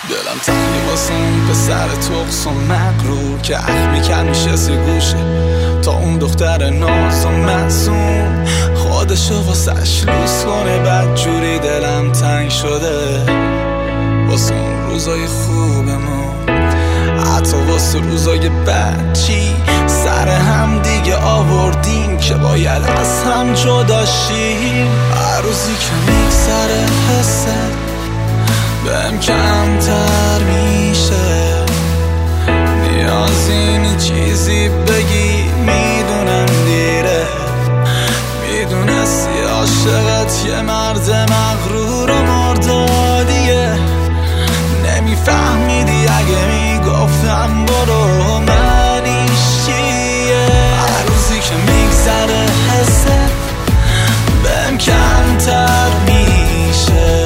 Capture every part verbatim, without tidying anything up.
دلم تنگی واسه اون پسر تقص و مغرور که اخ میکن میشستی گوشه تا اون دختر ناز و معصوم خودشو واسش لوس کنه. بد جوری دلم تنگ شده واسه اون روزای خوبمون، حتی واسه روزای بد چی سر هم دیگه آوردیم که باید از هم جدا شیم. هر روزی که میگذره حست بهم کمتر میشه، نیازی نی چیزی بگی، میدونم دیره، میدونستی عاشقت یه مرد مغرور و مردادیه، نمیفهمیدی اگه میگفتم برو منیش چیه. هر روزی که میگذره حست بهم کمتر میشه،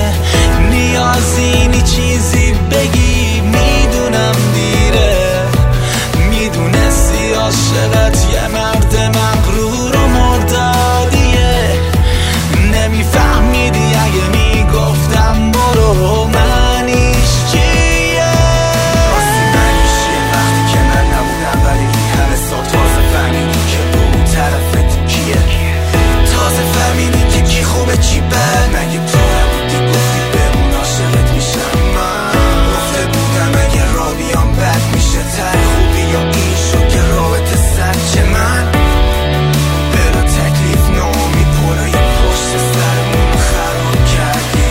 نیازی نی چیزی بگی، میدونم دیره، میدونستی عاشقت یه مرد مغرور و مردادیه، نمیفهمیدی اگه میگفتم برو منیش چیه. راستی منیش چیه وقتی که من نبودم ولی این همه سال تازه فهمیدی که اون طرفت کیه، تازه فهمیدی که کی خوبه چی بد. مگه تو نبودی گفتی بمون عاشقت میشم، من گفته بودم اگه را بیام بد میشه، تر خوبی یا این شد که رابطه سرچه من بلا تکلیف نامی پرای پشت سرمون خراب کردی.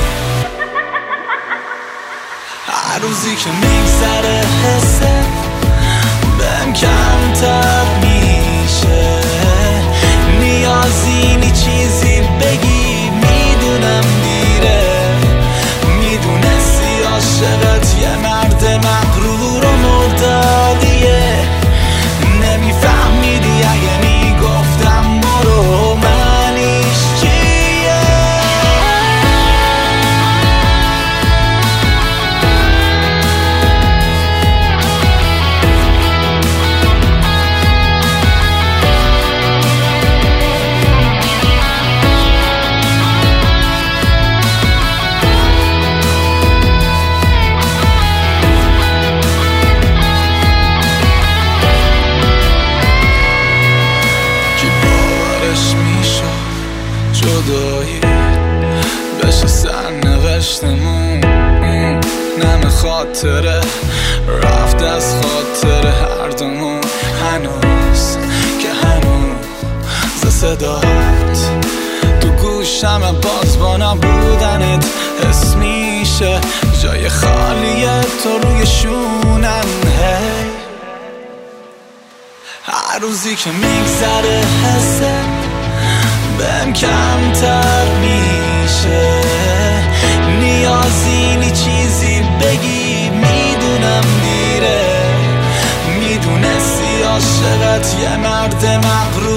هر روزی که میگذره حست بهم کمتر میشه، نیازی نی چیزی بگی، میدونم دیره، میدونستی عاشقت یه مرد مغرور و مردادیه، نمیفهمیدی اگه میگفتم برو منیش چیه. جدایی بشه سرنوشتمون، نم خاطره رفت از خاطره هر دومون، هنوز که هنوز صدات تو گوشم باز با نبودنت حس میشه، جای خالیه تو روی شونم. هی هر روزی که میگذره حست بهم کمتر میشه، نیازی نی چیزی بگی، میدونم دیره، میدونستی عاشقت یه مرد مغرور